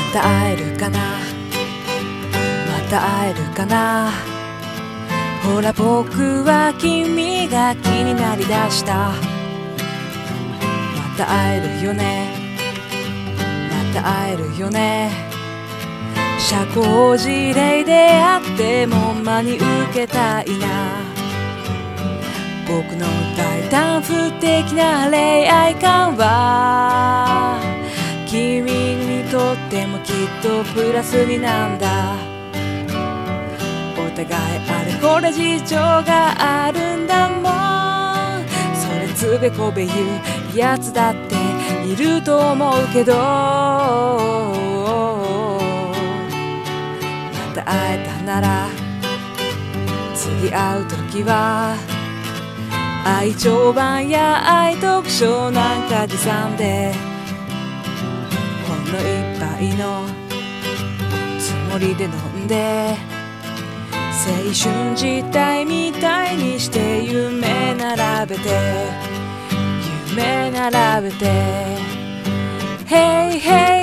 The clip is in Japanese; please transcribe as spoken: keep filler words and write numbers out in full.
た会えるかな、また会えるかな。ほら僕は君が気になりだした。また会えるよね、また会えるよね。社交辞令であっても真に受けたいな。僕の大胆不敵な恋愛観は君にとってもきっとプラスになんだ。お互いあれこれ事情があるんだもん。それつべこべ言うやつだっていると思うけど、また会えたなら次会う時は愛情版や愛読書なんか持参でほんの一杯のつもりで飲んで青春時代みたいにして夢並べて夢並べて Hey hey